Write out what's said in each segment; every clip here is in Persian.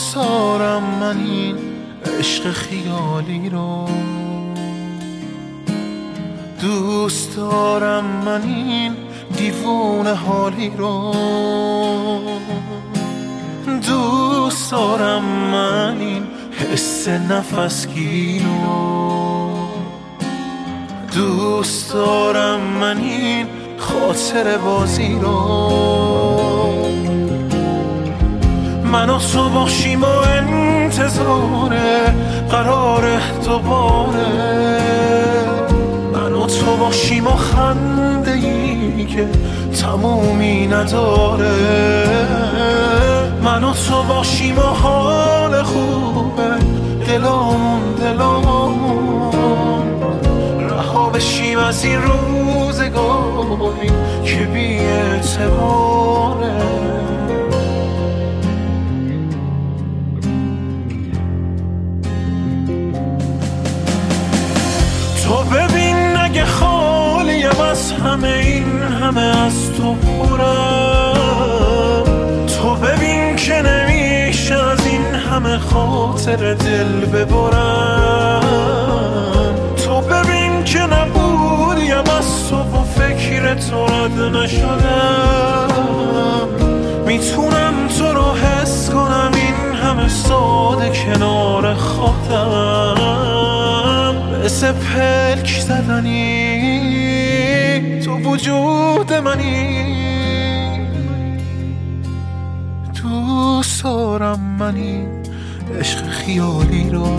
دوست دارم من این عشق خیالی رو، دوست دارم من این دیوونه حالی رو، دوست دارم من این حس نفسگیر رو، دوست دارم من این خاطر بازی رو. من و تو باشیم و انتظار قرار دوباره، من و تو باشیم و خنده ای که تمومی نداره، من و تو باشیم و حال خوبه دلامون رها بشیم از این روزگاری که بی اعتباره. تو ببین اگه خالیم از همه این همه از تو پرم، تو ببین که نمیشه از این همه خاطر دل ببرم، تو ببین که نبودیم از تو و فکر تو رد نشدم، میتونم تو رو حس کنم این همه ساده کنار خودم، مثل پلک زدنی تو وجود منی. دوست دارم من این عشق خیالی رو،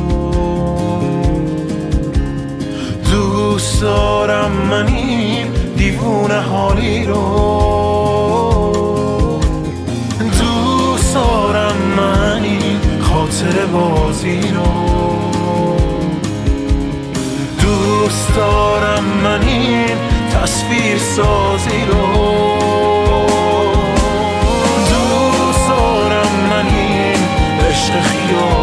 دوست دارم من این دیوونه حالی رو، دوست دارم من این خاطر بازی رو، دوست دارم من این تصویر سازی رو، دوست دارم من این عشق خیالی